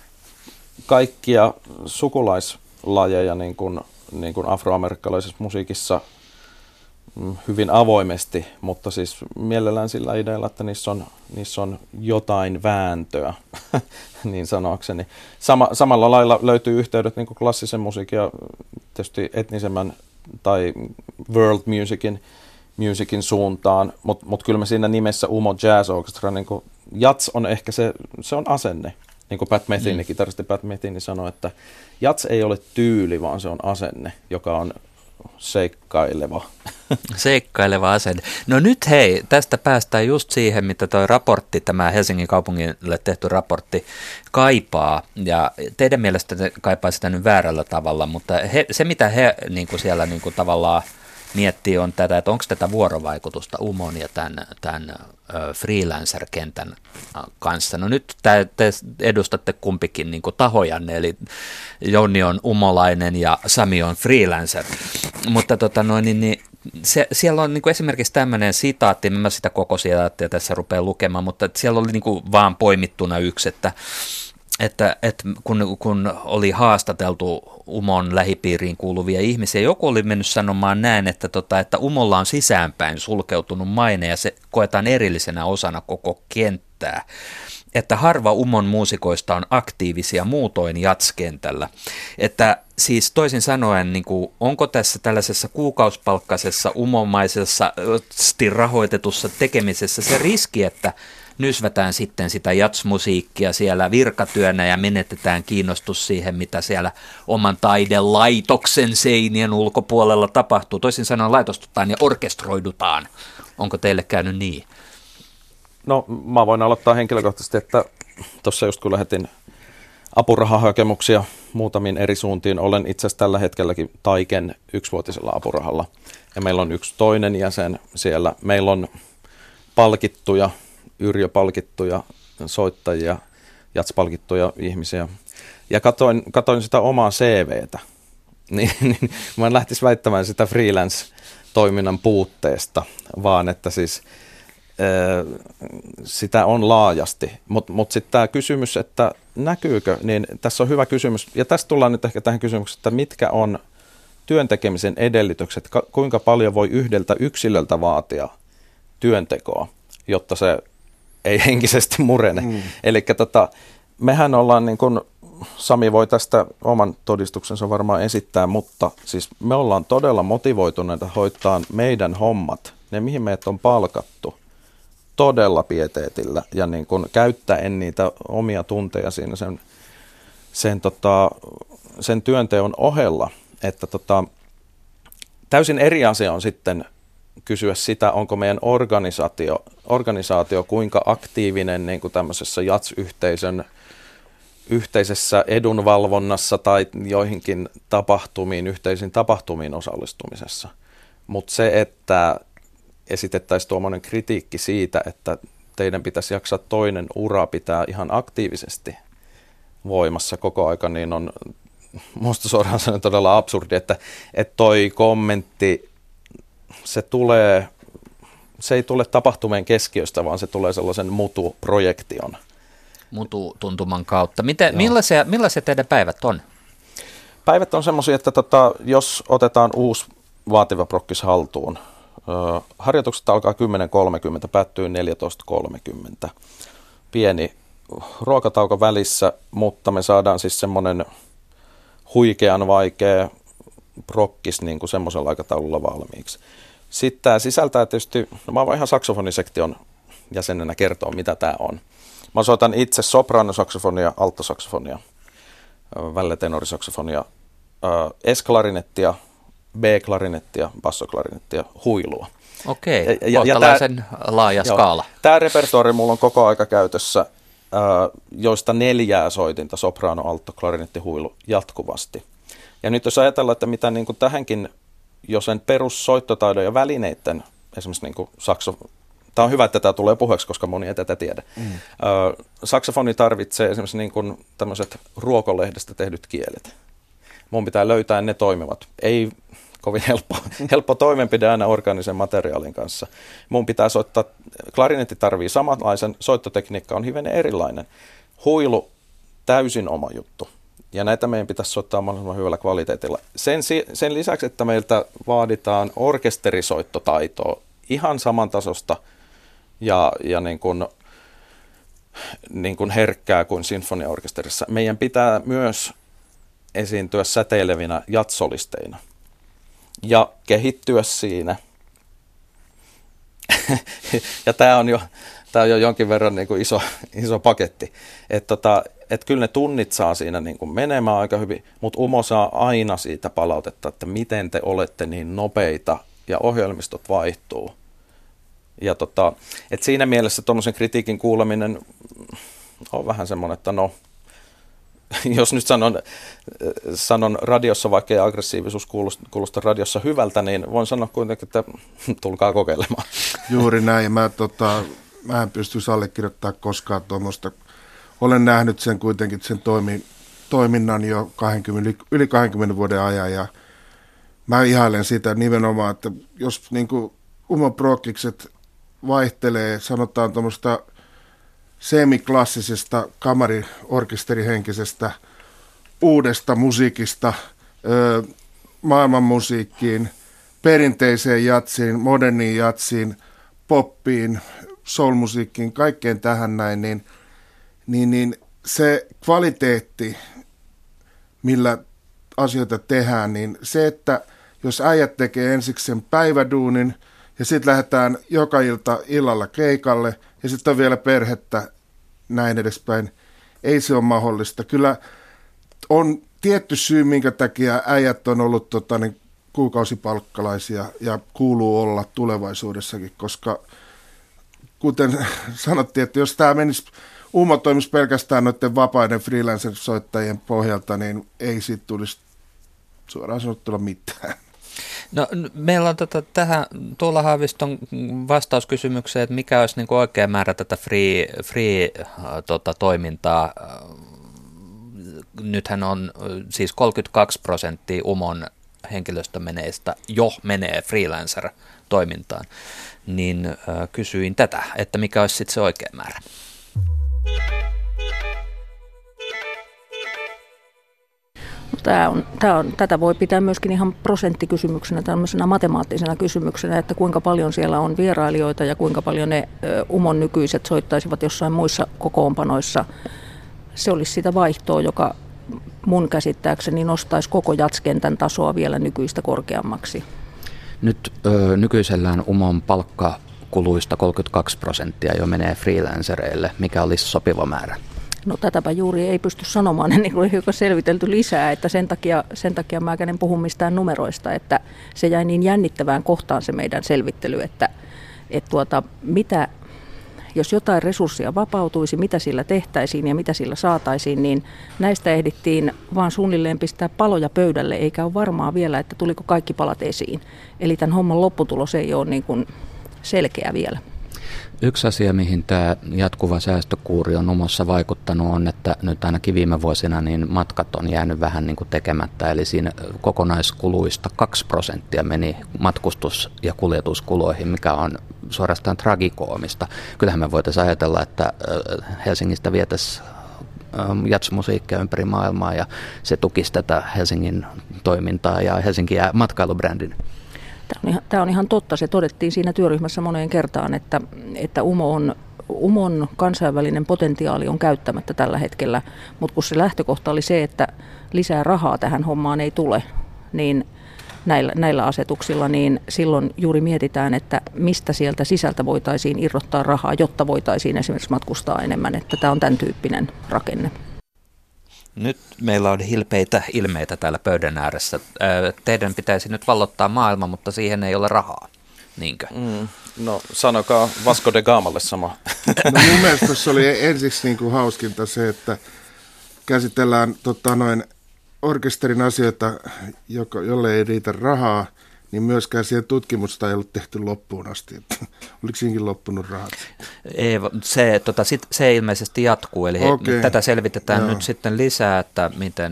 kaikkia sukulaislajeja niin kuin afroamerikkalaisessa musiikissa hyvin avoimesti, mutta siis mielellään sillä idealla, että niissä on jotain vääntöä, niin sanoakseni. Samalla lailla löytyy yhteydet niin kuin klassisen musiikin ja tietysti etnisemmän tai world musicin suuntaan, mutta kyllä me siinä nimessä Umo Jazz Orchestra, niin kuin jazz on ehkä se on asenne. Niin kuin Pat Metheny, kitaristi Pat Metheny sanoi, että jazz ei ole tyyli, vaan se on asenne, joka on seikkaileva. Seikkaileva asenne. No nyt hei, tästä päästään just siihen, mitä toi raportti, tämä Helsingin kaupungille tehty raportti kaipaa. Ja teidän mielestä te kaipaa sitä nyt väärällä tavalla, mutta se mitä he niin kuin siellä niin kuin tavallaan miettii on tätä, että onko tätä vuorovaikutusta Umon ja tämän freelancer-kentän kanssa. No nyt te edustatte kumpikin niin kuin tahojanne, eli Jonni on umolainen ja Sami on freelancer. Mutta siellä on niin kuin esimerkiksi tämmöinen sitaatti, mä sitä koko sitaattia tässä rupean lukemaan, mutta siellä oli niin kuin vaan poimittuna yksi, että kun oli haastateltu Umon lähipiiriin kuuluvia ihmisiä, joku oli mennyt sanomaan näin, että Umolla on sisäänpäin sulkeutunut maine ja se koetaan erillisenä osana koko kenttää. Että harva Umon muusikoista on aktiivisia muutoin jatskentällä. Että siis toisin sanoen, niin kuin, onko tässä tällaisessa kuukausipalkkaisessa umomaisessa rahoitetussa tekemisessä se riski, että nysvätään sitten sitä jatsmusiikkia siellä virkatyönä ja menetetään kiinnostus siihen, mitä siellä oman taidelaitoksen seinien ulkopuolella tapahtuu. Toisin sanoen laitostutaan ja orkestroidutaan. Onko teille käynyt niin? No mä voin aloittaa henkilökohtaisesti, että tuossa just kun lähetin apurahahakemuksia muutamiin eri suuntiin, olen itse asiassa tällä hetkelläkin Taiken 1-vuotisella apurahalla. Ja meillä on yksi toinen jäsen siellä. Meillä on palkittuja, Yrjö-palkittuja soittajia, jats-palkittuja ihmisiä. Ja katoin sitä omaa CVtä, niin mä en lähtisi väittämään sitä freelance-toiminnan puutteesta, vaan että siis sitä on laajasti. Mutta sitten tämä kysymys, että näkyykö, niin tässä on hyvä kysymys. Ja tässä tullaan nyt ehkä tähän kysymykseen, että mitkä on työntekemisen edellytykset, kuinka paljon voi yhdeltä yksilöltä vaatia työntekoa, jotta se ei henkisesti murene. Eli mehän ollaan, niin kuin Sami voi tästä oman todistuksensa varmaan esittää, mutta siis me ollaan todella motivoituneita hoitaa meidän hommat, ne mihin meidät on palkattu, todella pieteetillä ja niin kuin käyttäen niitä omia tunteja siinä sen työnteon ohella, että täysin eri asia on sitten kysyä sitä, onko meidän organisaatio kuinka aktiivinen niin kuin tämmöisessä jats-yhteisön yhteisessä edunvalvonnassa tai joihinkin yhteisiin tapahtumiin osallistumisessa. Mutta se, että esitettäisiin tuommoinen kritiikki siitä, että teidän pitäisi jaksaa toinen ura pitää ihan aktiivisesti voimassa koko aika, niin on musta suoraan sanoen todella absurdi, että toi kommentti, se ei tule tapahtumien keskiöstä, vaan se tulee sellaisen mutu-projektion. Mutu-tuntuman kautta. Millaisia teidän päivät on? Päivät on semmoisia, että jos otetaan uusi vaativa prokkis haltuun, harjoitukset alkaa 10.30, päättyy 14.30. Pieni ruokatauko välissä, mutta me saadaan siis semmoinen huikean vaikea prokkis niin kuin semmoisella aikataululla valmiiksi. Sitten tämä sisältää tietysti, mä voin ihan saksofonisektion jäsenenä kertoa, mitä tämä on. Mä soitan itse sopranosaksofonia, alttosaksofonia, välleteenorisaksofonia, S-klarinettia, B-klarinettia, bassoklarinettia, huilua. Okei, kohtalaisen laaja skaala. Tämä repertuaari mulla on koko aika käytössä, joista 4 soitinta, soprano, altto, klarinetti, huilu jatkuvasti. Ja nyt jos ajatellaan, että mitä niin kuin tähänkin, jo sen perussoittotaidon ja välineiden, esimerkiksi niin kuin tämä on hyvä, että tämä tulee puheeksi, koska moni ei tätä tiedä. Saksofoni tarvitsee esimerkiksi niin kuin tämmöiset ruokolehdestä tehdyt kielet. Mun pitää löytää ne toimivat. Ei kovin helppo toimenpide aina orgaanisen materiaalin kanssa. Mun pitää soittaa, klarinetti tarvii samanlaisen, soittotekniikka on hivenen erilainen. Huilu, täysin oma juttu. Ja näitä meidän pitäisi soittaa mahdollisimman hyvällä kvaliteetilla. Sen lisäksi, että meiltä vaaditaan orkesterisoittotaitoa ihan samantasosta ja niin kuin herkkää kuin sinfoniaorkesterissa. Meidän pitää myös esiintyä säteilevinä jatsolisteina ja kehittyä siinä. Ja tämä on jo jonkin verran niin kuin iso paketti. Että kyllä ne tunnit saa siinä niin kuin menemään aika hyvin, mutta Umo saa aina siitä palautetta, että miten te olette niin nopeita ja ohjelmistot vaihtuu. Ja että siinä mielessä tuommoisen kritiikin kuuleminen on vähän semmoinen, että no, jos nyt sanon radiossa, vaikka ei aggressiivisuus kuulosta radiossa hyvältä, niin voin sanoa kuitenkin, että tulkaa kokeilemaan. Juuri näin. Mä en pystyisi allekirjoittamaan koskaan tuommoista. Olen nähnyt sen kuitenkin sen toiminnan jo yli 20 vuoden ajan ja mä ihailen sitä nimenomaan, että jos niin kuin Umon prokkikset vaihtelee, sanotaan tuommoista semiklassisesta kamariorkesterihenkisestä uudesta musiikista maailmanmusiikkiin, perinteiseen jatsiin, moderniin jatsiin, poppiin, soul-musiikkiin, kaikkeen tähän näin, niin se kvaliteetti, millä asioita tehdään, niin se, että jos äijät tekee ensiksi sen päiväduunin ja sitten lähdetään joka ilta illalla keikalle ja sitten on vielä perhettä näin edespäin, ei se ole mahdollista. Kyllä on tietty syy, minkä takia äijät on ollut kuukausipalkkalaisia ja kuuluu olla tulevaisuudessakin, koska kuten sanottiin, että jos tämä menisi, Umo toimisi pelkästään noiden vapaiden freelancer-soittajien pohjalta, niin ei siitä tulisi suoraan sanottuna mitään. No, meillä on tähän Tuula Haaviston vastauskysymykseen, että mikä olisi niin kuin oikea määrä tätä free-toimintaa. Nythän on siis 32% Umon henkilöstömeneistä jo menee freelancer-toimintaan, niin kysyin tätä, että mikä olisi sitten se oikea määrä. Tätä voi pitää myöskin ihan prosenttikysymyksenä, tämmöisenä matemaattisena kysymyksenä, että kuinka paljon siellä on vierailijoita ja kuinka paljon ne Umon nykyiset soittaisivat jossain muissa kokoonpanoissa. Se olisi sitä vaihtoa, joka mun käsittääkseni nostaisi koko jatskentän tasoa vielä nykyistä korkeammaksi. Nyt nykyisellään Umon palkkakuluista 32% jo menee freelancereille. Mikä olisi sopiva määrä? No tätäpä juuri ei pysty sanomaan, niin kuin on selvitelty lisää, että sen takia mä en puhu mistään numeroista, että se jäi niin jännittävään kohtaan se meidän selvittely, että mitä, jos jotain resurssia vapautuisi, mitä sillä tehtäisiin ja mitä sillä saataisiin, niin näistä ehdittiin vaan suunnilleen pistää paloja pöydälle, eikä ole varmaa vielä, että tuliko kaikki palat esiin. Eli tämän homman lopputulos ei ole niin kuin selkeä vielä. Yksi asia, mihin tämä jatkuva säästökuuri on Umossa vaikuttanut, on, että nyt ainakin viime vuosina niin matkat on jäänyt vähän niin kuin tekemättä. Eli siinä kokonaiskuluista 2% meni matkustus- ja kuljetuskuluihin, mikä on suorastaan tragikoomista. Kyllähän me voitaisiin ajatella, että Helsingistä vietäisiin jazzmusiikkia ympäri maailmaa ja se tukisi tätä Helsingin toimintaa ja Helsinki jää matkailubrändin. Tämä on ihan totta. Se todettiin siinä työryhmässä moneen kertaan, että Umon kansainvälinen potentiaali on käyttämättä tällä hetkellä, mutta kun se lähtökohta oli se, että lisää rahaa tähän hommaan ei tule, niin näillä asetuksilla, niin silloin juuri mietitään, että mistä sieltä sisältä voitaisiin irrottaa rahaa, jotta voitaisiin esimerkiksi matkustaa enemmän, että tämä on tämän tyyppinen rakenne. Nyt meillä on hilpeitä ilmeitä täällä pöydän ääressä. Teidän pitäisi nyt vallottaa maailma, mutta siihen ei ole rahaa. Niinkö? No sanokaa Vasco de Gamalle sama. No, mun mielestä tuossa oli ensiksi niin kuin hauskinta se, että käsitellään orkesterin asioita, jolle ei riitä rahaa, niin myöskään siihen tutkimusta ei ollut tehty loppuun asti. Oliko siinkin loppunut rahat? Ei, se ilmeisesti jatkuu, eli tätä selvitetään nyt sitten lisää, että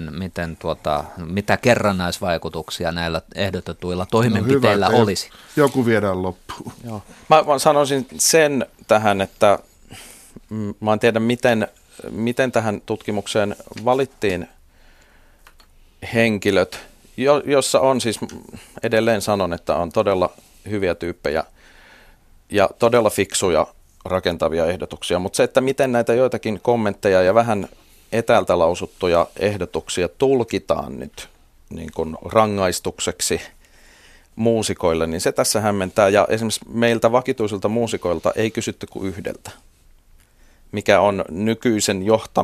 mitä kerrannaisvaikutuksia näillä ehdotetuilla toimenpiteillä olisi. Joku viedään loppuun. Joo. Mä sanoisin sen tähän, että mä en tiedä, miten tähän tutkimukseen valittiin henkilöt, jossa on siis, edelleen sanon, että on todella hyviä tyyppejä ja todella fiksuja rakentavia ehdotuksia, mutta se, että miten näitä joitakin kommentteja ja vähän etäältä lausuttuja ehdotuksia tulkitaan nyt niin kuin rangaistukseksi muusikoille, niin se tässä hämmentää. Ja esimerkiksi meiltä vakituisilta muusikoilta ei kysytty kuin yhdeltä, mikä on nykyisen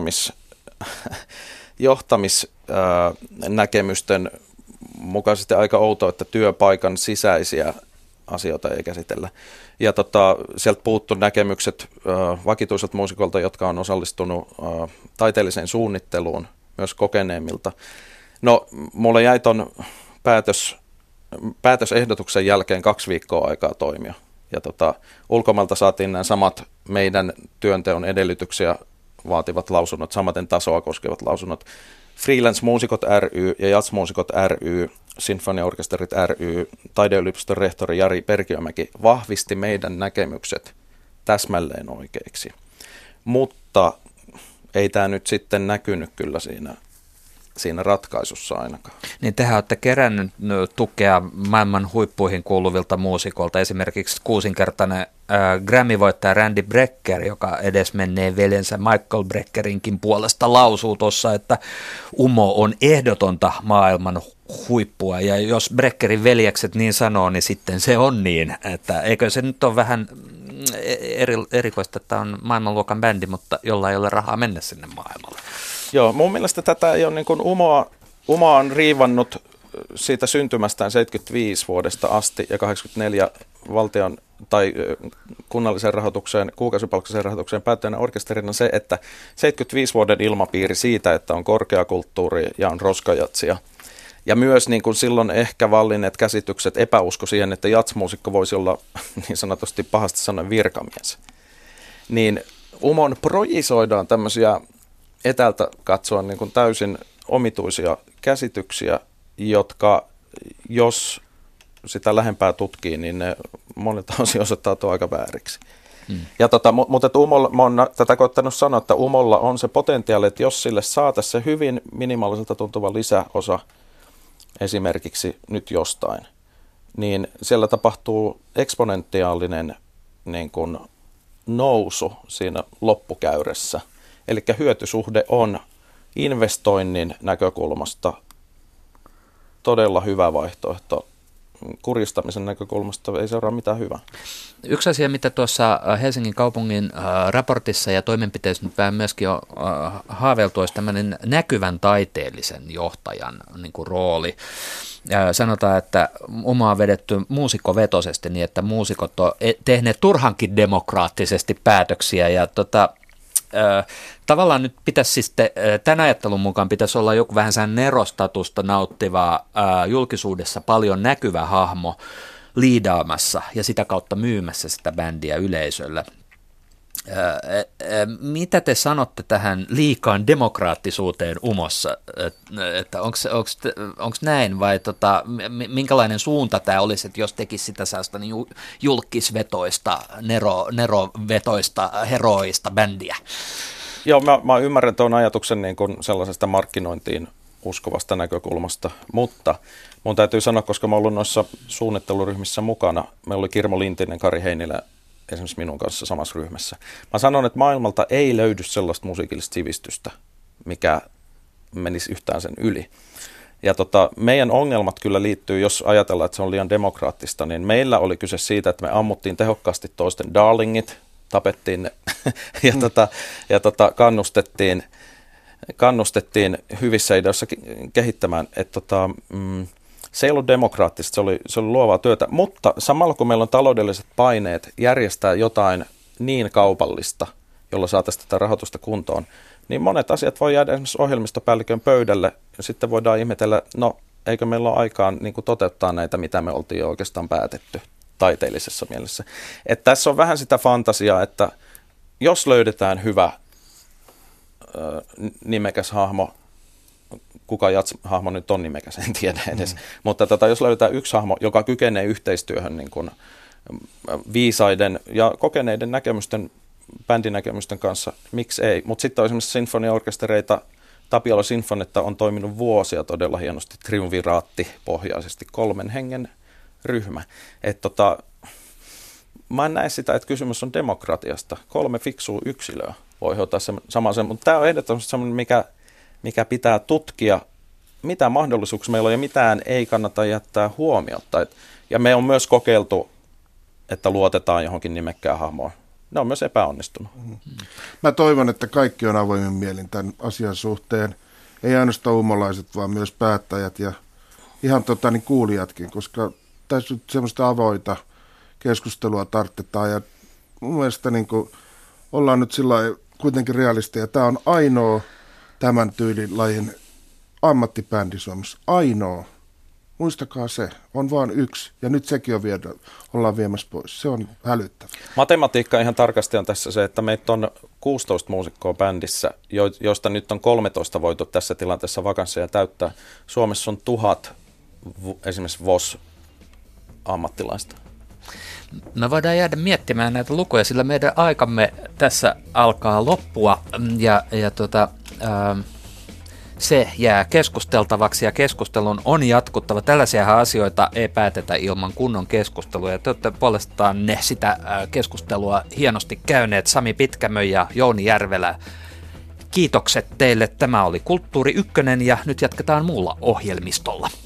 johtamisnäkemysten mukaisesti aika outoa, että työpaikan sisäisiä asioita ei käsitellä. Ja sieltä puuttu näkemykset vakituisilta muusikoilta, jotka on osallistunut taiteelliseen suunnitteluun, myös kokeneemmilta. No, mulle jäi ton päätösehdotuksen jälkeen 2 viikkoa aikaa toimia. Ja ulkomailta saatiin nämä samat meidän työnteon edellytyksiä vaativat lausunnot, samaten tasoa koskevat lausunnot Freelance-muusikot ry ja Jazzmuusikot ry, Sinfoniaorkesterit ry, taideyliopiston rehtori Jari Perkiömäki vahvisti meidän näkemykset täsmälleen oikeiksi. Mutta ei tämä nyt sitten näkynyt kyllä siinä ratkaisussa ainakaan. Niin tehän olette kerännyt tukea maailman huippuihin kuuluvilta muusikolta, esimerkiksi 6-kertainen Grammy-voittaja Randy Brecker, joka edesmenneen veljensä Michael Breckerinkin puolesta lausuu tuossa, että Umo on ehdotonta maailman huippua, ja jos Breckerin veljekset niin sanoo, niin sitten se on niin, että eikö se nyt ole vähän erikoista, että on maailmanluokan bändi, mutta jolla ei ole rahaa mennä sinne maailmalle. Joo, mun mielestä tätä ei ole niin kuin Umoa on riivannut siitä syntymästään 75 vuodesta asti ja 84 valtion tai kunnalliseen rahoitukseen, kuukausipalkkaiseen rahoitukseen päättyneenä orkesterina se, että 75 vuoden ilmapiiri siitä, että on korkeakulttuuri ja on roskajatsia. Ja myös niin kuin silloin ehkä vallinneet käsitykset, epäusko siihen, että jazzmuusikko voisi olla niin sanotusti pahasti sanoen virkamies. Niin Umon projisoidaan tämmöisiä etäältä katsoa niin kuin täysin omituisia käsityksiä, jotka jos sitä lähempää tutkii, niin ne monilta osin osoittautuu aika vääriksi. Ja mutta mä oon tätä koittanut sanoa, että Umolla on se potentiaali, että jos sille saataisiin se hyvin minimaaliselta tuntuva lisäosa esimerkiksi nyt jostain, niin siellä tapahtuu eksponentiaalinen niin kuin nousu siinä loppukäyrässä. Eli hyötysuhde on investoinnin näkökulmasta todella hyvä vaihtoehto. Kuristamisen näkökulmasta ei seuraa mitään hyvää. Yksi asia, mitä tuossa Helsingin kaupungin raportissa ja toimenpiteissä nyt vähän myöskin on haaveiltu, olisi tämmöinen näkyvän taiteellisen johtajan niin kuin rooli. Sanotaan, että Umo on vedetty muusikkovetoisesti niin, että muusikot on tehneet turhankin demokraattisesti päätöksiä ja tavallaan nyt pitäisi siis tämän ajattelun mukaan pitäisi olla joku vähän sen nerostatusta nauttiva julkisuudessa paljon näkyvä hahmo liidaamassa ja sitä kautta myymässä sitä bändiä yleisölle. Mitä te sanotte tähän liikaan demokraattisuuteen Umossa, että onko näin vai minkälainen suunta tämä olisi, että jos tekisi sitä sellaista niin julkisvetoista, nerovetoista, heroista bändiä? Joo, mä ymmärrän tuon ajatuksen niin kuin sellaisesta markkinointiin uskovasta näkökulmasta, mutta mun täytyy sanoa, koska mä oon ollut noissa suunnitteluryhmissä mukana, meillä oli Kirmo Lintinen, Kari Heinilä esimerkiksi minun kanssa samassa ryhmässä. Mä sanon, että maailmalta ei löydy sellaista musiikillista sivistystä, mikä menisi yhtään sen yli. Ja meidän ongelmat kyllä liittyy, jos ajatellaan, että se on liian demokraattista, niin meillä oli kyse siitä, että me ammuttiin tehokkaasti toisten darlingit, tapettiin ne ja kannustettiin hyvissä ideoissa kehittämään, että se ei ollut demokraattista, se oli luovaa työtä, mutta samalla kun meillä on taloudelliset paineet järjestää jotain niin kaupallista, jolla saataisiin tätä rahoitusta kuntoon, niin monet asiat voi jäädä esimerkiksi ohjelmistopäällikön pöydälle ja sitten voidaan ihmetellä, no eikö meillä ole aikaan niin kuin toteuttaa näitä, mitä me oltiin jo oikeastaan päätetty taiteellisessa mielessä. Että tässä on vähän sitä fantasiaa, että jos löydetään hyvä nimekäs hahmo, kuka jats-hahmo nyt on nimekäs, en tiedä edes. Mutta jos löydetään yksi hahmo, joka kykenee yhteistyöhön niin kuin viisaiden ja kokeneiden bändinäkemysten kanssa, miksi ei? Mutta sitten on esimerkiksi sinfoniaorkestereita, Tapiola Sinfonetta on toiminut vuosia todella hienosti, triumviraattipohjaisesti, 3 hengen ryhmä. Mä en näe sitä, että kysymys on demokratiasta. 3 fiksua yksilöä voi hoitaa saman, mutta tämä on ehdottomasti sellainen, mikä pitää tutkia, mitä mahdollisuuksia meillä on ja mitään ei kannata jättää huomiota. Ja me on myös kokeiltu, että luotetaan johonkin nimekkään hahmoon. Ne on myös epäonnistunut. Mä toivon, että kaikki on avoimen mielin tämän asian suhteen. Ei ainoastaan umolaiset, vaan myös päättäjät ja ihan kuulijatkin, koska tässä nyt semmoista avoita keskustelua tarvitaan. Ja mun mielestä ollaan nyt sillä kuitenkin realisteja. Tämä on ainoa tämän tyylin lajin ammattibändi Suomessa. Ainoa. Muistakaa se. On vaan yksi. Ja nyt sekin ollaan viemässä pois. Se on hälyttävää. Matematiikka ihan tarkasti on tässä se, että meitä on 16 muusikkoa bändissä, joista nyt on 13 voitu tässä tilanteessa vakansseja täyttää. Suomessa on 1000 esimerkiksi VOS-ammattilaista. Me voidaan jäädä miettimään näitä lukuja, sillä meidän aikamme tässä alkaa loppua ja se jää keskusteltavaksi ja keskustelun on jatkuttava. Tällaisia asioita ei päätetä ilman kunnon keskustelua ja te olette puolestaan sitä keskustelua hienosti käyneet, Sami Pitkämö ja Jouni Järvelä. Kiitokset teille. Tämä oli Kulttuuri Ykkönen ja nyt jatketaan muulla ohjelmistolla.